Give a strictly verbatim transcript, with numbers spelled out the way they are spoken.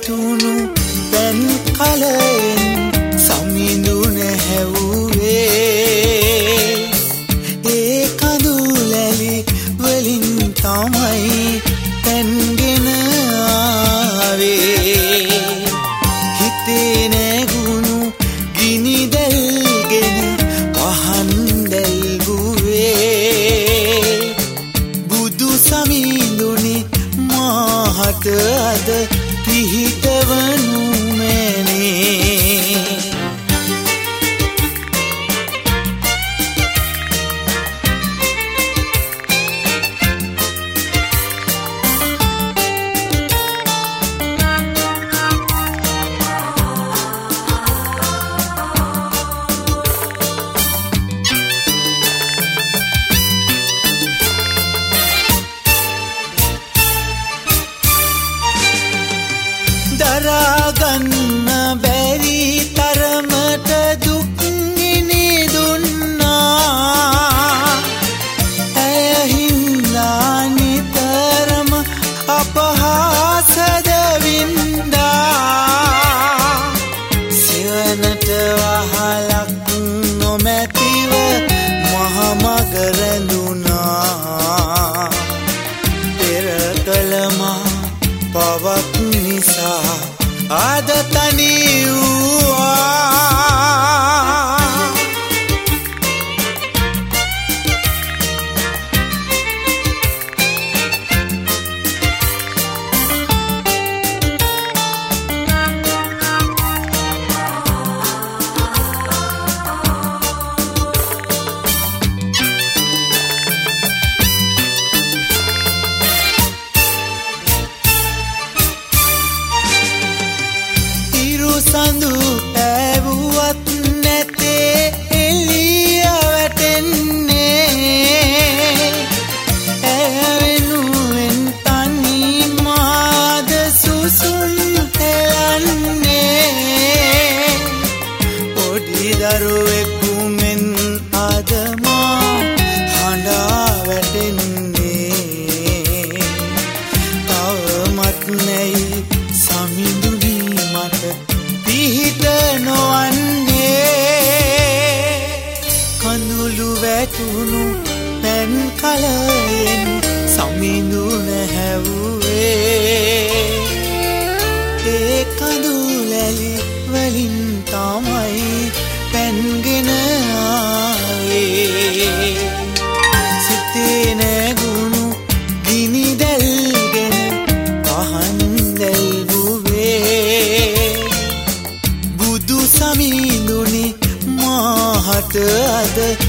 වැටුණු පැන් කලයෙන් සමිඳුන හැවුවේ ඒ කඳුලැලි වලින් තමයි පැන්ගෙන ආවේ හිතේ නැගුණු ගිනි දැල්ගෙන පහන් දැල්වුවේ බුදු සමිඳුනි මාහට අද පිහිටවනු මැනේ දරාගන්න බැරි තරමට දුක් නිදුන්නා ඇය හින්දා නිතරම අපහාසද වින්දා සිවනට වහලක් නොමැතිව මහමග රැඳුනා පෙර කළමා පවක් නිසා ආද තනි වූවා සඳු පැවුවත් නැතේ එළිය වැටෙන්නේ ඇවෙනුවෙන් තනි මාද සුසුන් හෙලන්නේ පොඩි දරුවෙකු මෙන් අදමා හඬා වැටෙන්නේ තවමත් නැයි සමිඳුනි මට පිහිට නොවන්නේ කඳුළු වැටුණු පැන් කලයෙන් සමිඳුන හැවුවේ ඒ කඳුලැලි වලින් තමයි පැන්ගෙන ආවේ සිතේ නැගුණු ගිනි දැල්ගෙන පහන් දැල්වුවේ බුදු සමිඳුනි මාහට අද